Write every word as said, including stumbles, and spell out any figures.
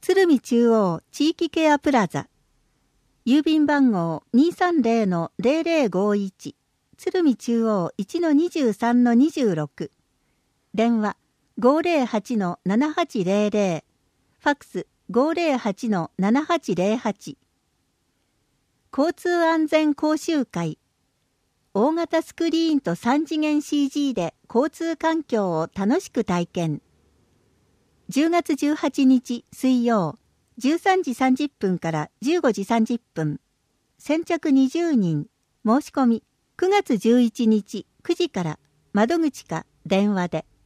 鶴見中央地域ケアプラザ。郵便番号 にーさんぜろのぜろぜろごいち。鶴見中央 いちのにじゅうさんのにじゅうろく。電話 ごーぜろはちのななはちぜろぜろ。ファックス ごーぜろはちのななはちぜろはち。交通安全講習会。大型スクリーンとさん次元 シージー で交通環境を楽しく体験。じゅうがつじゅうはちにち水曜、じゅうさんじさんじゅっぷんからじゅうごじさんじゅっぷん。先着にじゅうにん。申し込みくがつじゅういちにちくじから窓口か電話で。